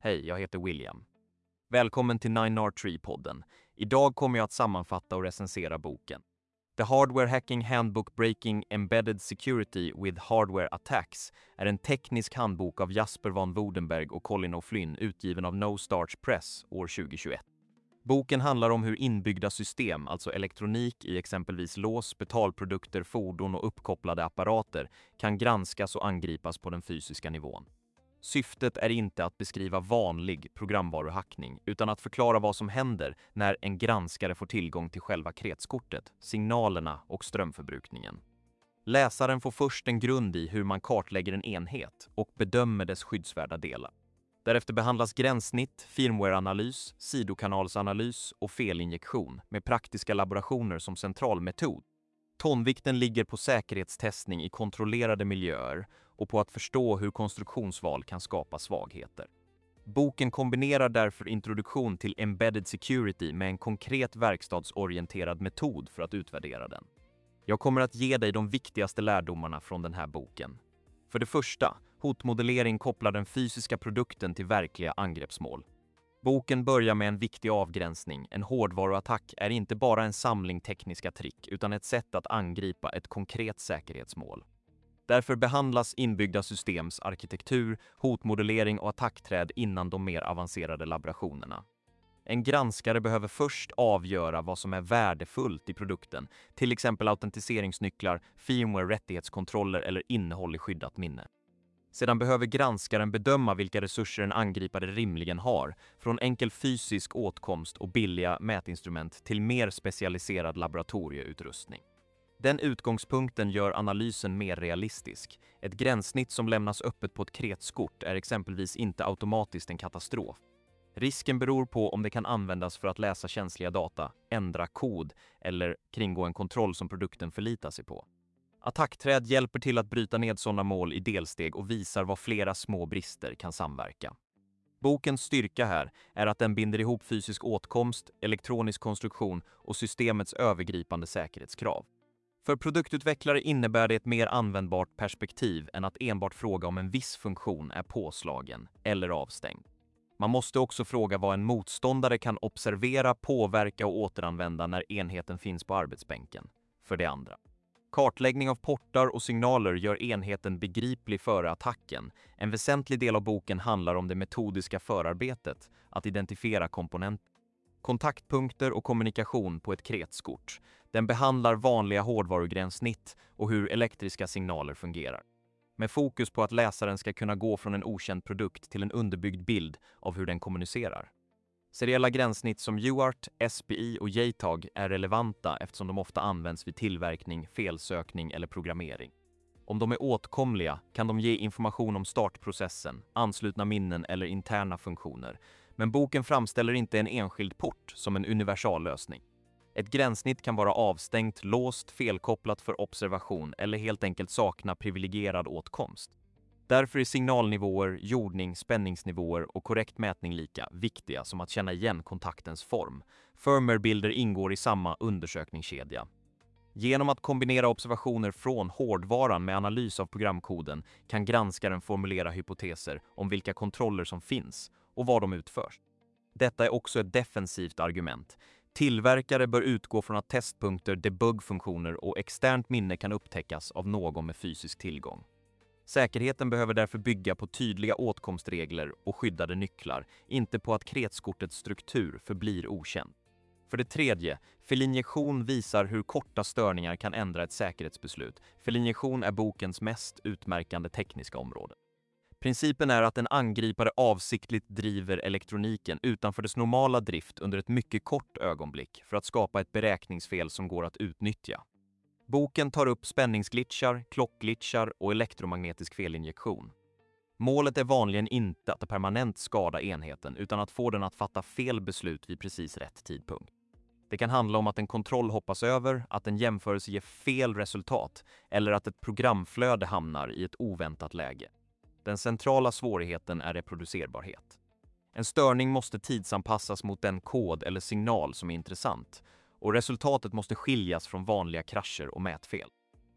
Hej, jag heter William. Välkommen till 9R3-podden. Idag kommer jag att sammanfatta och recensera boken. The Hardware Hacking Handbook Breaking Embedded Security with Hardware Attacks är en teknisk handbok av Jasper van Woudenberg och Colin O'Flynn utgiven av No Starch Press år 2021. Boken handlar om hur inbyggda system, alltså elektronik i exempelvis lås, betalprodukter, fordon och uppkopplade apparater, kan granskas och angripas på den fysiska nivån. Syftet är inte att beskriva vanlig programvaruhackning utan att förklara vad som händer när en granskare får tillgång till själva kretskortet, signalerna och strömförbrukningen. Läsaren får först en grund i hur man kartlägger en enhet och bedömer dess skyddsvärda delar. Därefter behandlas gränssnitt, firmwareanalys, sidokanalsanalys och felinjektion med praktiska laborationer som central metod. Tonvikten ligger på säkerhetstestning i kontrollerade miljöer och på att förstå hur konstruktionsval kan skapa svagheter. Boken kombinerar därför introduktion till embedded security med en konkret verkstadsorienterad metod för att utvärdera den. Jag kommer att ge dig de viktigaste lärdomarna från den här boken. För det första, hotmodellering kopplar den fysiska produkten till verkliga angreppsmål. Boken börjar med en viktig avgränsning. En hårdvaruattack är inte bara en samling tekniska trick utan ett sätt att angripa ett konkret säkerhetsmål. Därför behandlas inbyggda systems arkitektur, hotmodellering och attackträd innan de mer avancerade laborationerna. En granskare behöver först avgöra vad som är värdefullt i produkten, till exempel autentiseringsnycklar, firmware, rättighetskontroller eller innehåll i skyddat minne. Sedan behöver granskaren bedöma vilka resurser en angripare rimligen har, från enkel fysisk åtkomst och billiga mätinstrument till mer specialiserad laboratorieutrustning. Den utgångspunkten gör analysen mer realistisk. Ett gränssnitt som lämnas öppet på ett kretskort är exempelvis inte automatiskt en katastrof. Risken beror på om det kan användas för att läsa känsliga data, ändra kod eller kringgå en kontroll som produkten förlitar sig på. Attackträd hjälper till att bryta ned sådana mål i delsteg och visar vad flera små brister kan samverka. Bokens styrka här är att den binder ihop fysisk åtkomst, elektronisk konstruktion och systemets övergripande säkerhetskrav. För produktutvecklare innebär det ett mer användbart perspektiv än att enbart fråga om en viss funktion är påslagen eller avstängd. Man måste också fråga vad en motståndare kan observera, påverka och återanvända när enheten finns på arbetsbänken. För det andra. Kartläggning av portar och signaler gör enheten begriplig före attacken. En väsentlig del av boken handlar om det metodiska förarbetet, att identifiera komponenter, kontaktpunkter och kommunikation på ett kretskort. Den behandlar vanliga hårdvarugränssnitt och hur elektriska signaler fungerar. Med fokus på att läsaren ska kunna gå från en okänd produkt till en underbyggd bild av hur den kommunicerar. Seriella gränssnitt som UART, SPI och JTAG är relevanta eftersom de ofta används vid tillverkning, felsökning eller programmering. Om de är åtkomliga kan de ge information om startprocessen, anslutna minnen eller interna funktioner. Men boken framställer inte en enskild port som en universallösning. Ett gränssnitt kan vara avstängt, låst, felkopplat för observation eller helt enkelt sakna privilegierad åtkomst. Därför är signalnivåer, jordning, spänningsnivåer och korrekt mätning lika viktiga som att känna igen kontaktens form. Firmwarebilder ingår i samma undersökningskedja. Genom att kombinera observationer från hårdvaran med analys av programkoden kan granskaren formulera hypoteser om vilka kontroller som finns och var de utförs. Detta är också ett defensivt argument. Tillverkare bör utgå från att testpunkter, debugfunktioner och externt minne kan upptäckas av någon med fysisk tillgång. Säkerheten behöver därför bygga på tydliga åtkomstregler och skyddade nycklar, inte på att kretskortets struktur förblir okänd. För det tredje, felinjektion visar hur korta störningar kan ändra ett säkerhetsbeslut. Felinjektion är bokens mest utmärkande tekniska område. Principen är att en angripare avsiktligt driver elektroniken utanför dess normala drift under ett mycket kort ögonblick för att skapa ett beräkningsfel som går att utnyttja. Boken tar upp spänningsglitchar, klockglitchar och elektromagnetisk felinjektion. Målet är vanligen inte att permanent skada enheten utan att få den att fatta fel beslut vid precis rätt tidpunkt. Det kan handla om att en kontroll hoppas över, att en jämförelse ger fel resultat eller att ett programflöde hamnar i ett oväntat läge. Den centrala svårigheten är reproducerbarhet. En störning måste tidsanpassas mot den kod eller signal som är intressant och resultatet måste skiljas från vanliga krascher och mätfel.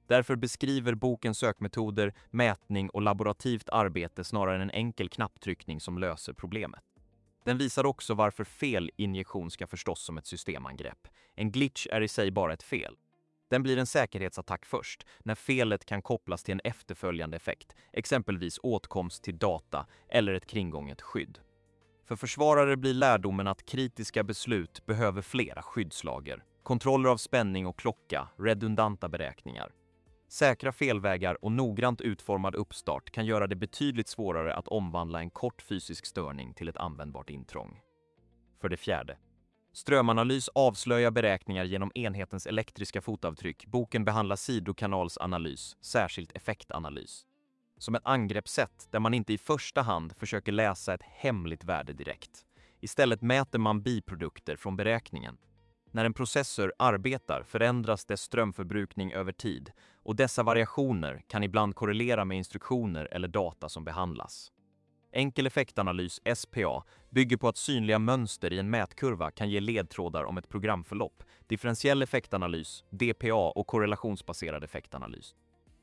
Därför beskriver boken sökmetoder, mätning och laborativt arbete snarare än en enkel knapptryckning som löser problemet. Den visar också varför felinjektion ska förstås som ett systemangrepp. En glitch är i sig bara ett fel. Den blir en säkerhetsattack först, när felet kan kopplas till en efterföljande effekt, exempelvis åtkomst till data eller ett kringgånget skydd. För försvarare blir lärdomen att kritiska beslut behöver flera skyddslager, kontroller av spänning och klocka, redundanta beräkningar. Säkra felvägar och noggrant utformad uppstart kan göra det betydligt svårare att omvandla en kort fysisk störning till ett användbart intrång. För det fjärde. Strömanalys avslöjar beräkningar genom enhetens elektriska fotavtryck. Boken behandlar sidokanalsanalys, särskilt effektanalys, som ett angreppssätt där man inte i första hand försöker läsa ett hemligt värde direkt. Istället mäter man biprodukter från beräkningen. När en processor arbetar förändras dess strömförbrukning över tid och dessa variationer kan ibland korrelera med instruktioner eller data som behandlas. Enkel effektanalys, SPA, bygger på att synliga mönster i en mätkurva kan ge ledtrådar om ett programförlopp, differentiell effektanalys, DPA och korrelationsbaserad effektanalys.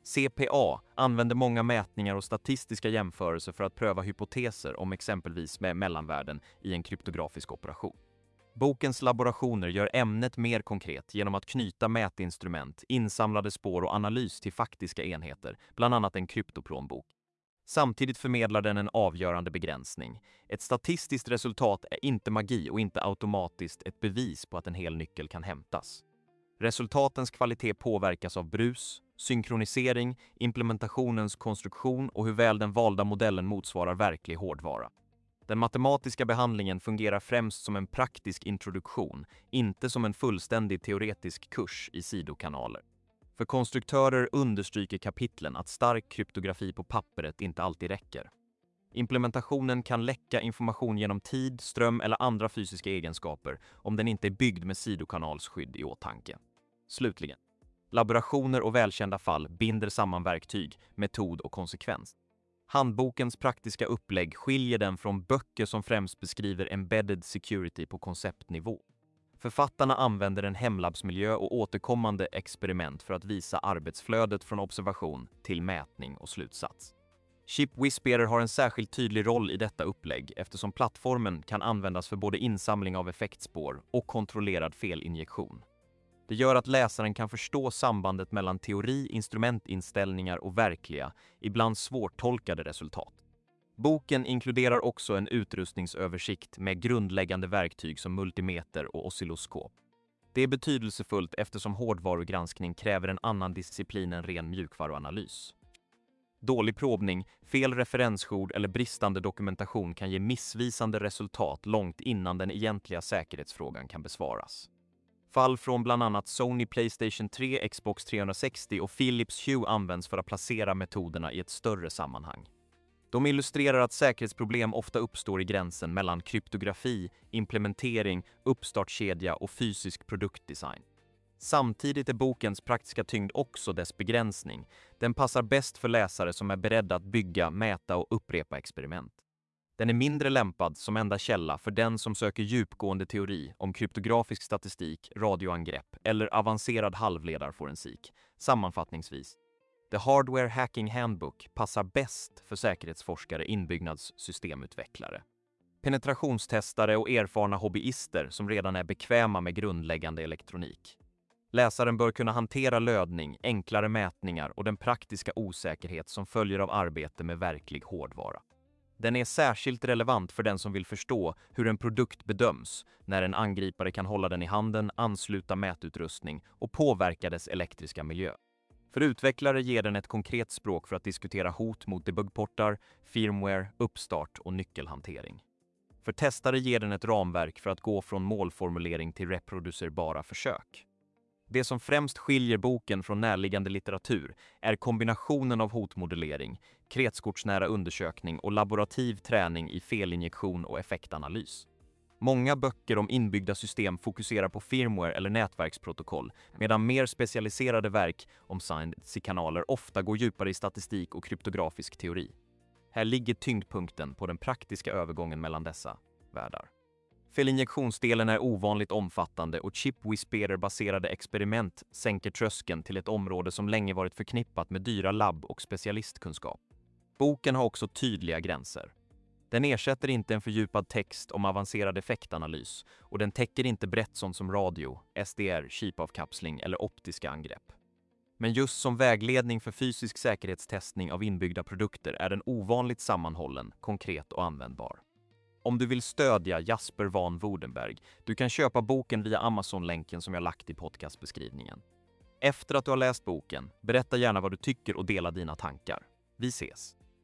CPA använder många mätningar och statistiska jämförelser för att pröva hypoteser om exempelvis med mellanvärden i en kryptografisk operation. Bokens laborationer gör ämnet mer konkret genom att knyta mätinstrument, insamlade spår och analys till faktiska enheter, bland annat en kryptoplånbok. Samtidigt förmedlar den en avgörande begränsning. Ett statistiskt resultat är inte magi och inte automatiskt ett bevis på att en hel nyckel kan hämtas. Resultatens kvalitet påverkas av brus, synkronisering, implementationens konstruktion och hur väl den valda modellen motsvarar verklig hårdvara. Den matematiska behandlingen fungerar främst som en praktisk introduktion, inte som en fullständig teoretisk kurs i sidokanaler. För konstruktörer understryker kapitlen att stark kryptografi på pappret inte alltid räcker. Implementationen kan läcka information genom tid, ström eller andra fysiska egenskaper om den inte är byggd med sidokanalsskydd i åtanke. Slutligen, laborationer och välkända fall binder samman verktyg, metod och konsekvens. Handbokens praktiska upplägg skiljer den från böcker som främst beskriver embedded security på konceptnivå. Författarna använder en hemlabbsmiljö och återkommande experiment för att visa arbetsflödet från observation till mätning och slutsats. ChipWhisperer har en särskilt tydlig roll i detta upplägg eftersom plattformen kan användas för både insamling av effektspår och kontrollerad felinjektion. Det gör att läsaren kan förstå sambandet mellan teori, instrumentinställningar och verkliga, ibland svårtolkade resultat. Boken inkluderar också en utrustningsöversikt med grundläggande verktyg som multimeter och oscilloskop. Det är betydelsefullt eftersom hårdvarugranskning kräver en annan disciplin än ren mjukvaruanalys. Dålig provning, fel referensord eller bristande dokumentation kan ge missvisande resultat långt innan den egentliga säkerhetsfrågan kan besvaras. Fall från bland annat Sony PlayStation 3, Xbox 360 och Philips Hue används för att placera metoderna i ett större sammanhang. De illustrerar att säkerhetsproblem ofta uppstår i gränsen mellan kryptografi, implementering, uppstartskedja och fysisk produktdesign. Samtidigt är bokens praktiska tyngd också dess begränsning. Den passar bäst för läsare som är beredda att bygga, mäta och upprepa experiment. Den är mindre lämpad som enda källa för den som söker djupgående teori om kryptografisk statistik, radioangrepp eller avancerad halvledarforensik. Sammanfattningsvis, The Hardware Hacking Handbook passar bäst för säkerhetsforskare, inbyggnadssystemutvecklare, penetrationstestare och erfarna hobbyister som redan är bekväma med grundläggande elektronik. Läsaren bör kunna hantera lödning, enklare mätningar och den praktiska osäkerhet som följer av arbete med verklig hårdvara. Den är särskilt relevant för den som vill förstå hur en produkt bedöms, när en angripare kan hålla den i handen, ansluta mätutrustning och påverka dess elektriska miljö. För utvecklare ger den ett konkret språk för att diskutera hot mot debugportar, firmware, uppstart och nyckelhantering. För testare ger den ett ramverk för att gå från målformulering till reproducerbara försök. Det som främst skiljer boken från närliggande litteratur är kombinationen av hotmodellering, kretskortsnära undersökning och laborativ träning i felinjektion och effektanalys. Många böcker om inbyggda system fokuserar på firmware eller nätverksprotokoll, medan mer specialiserade verk om signed-kanaler ofta går djupare i statistik och kryptografisk teori. Här ligger tyngdpunkten på den praktiska övergången mellan dessa världar. Felinjektionsdelen är ovanligt omfattande och chip whisperer-baserade experiment sänker tröskeln till ett område som länge varit förknippat med dyra labb- och specialistkunskap. Boken har också tydliga gränser. Den ersätter inte en fördjupad text om avancerad effektanalys och den täcker inte brett sånt som radio, SDR, chipavkapsling eller optiska angrepp. Men just som vägledning för fysisk säkerhetstestning av inbyggda produkter är den ovanligt sammanhållen, konkret och användbar. Om du vill stödja Jasper van Woudenberg, du kan köpa boken via Amazon-länken som jag lagt i podcastbeskrivningen. Efter att du har läst boken, berätta gärna vad du tycker och dela dina tankar. Vi ses!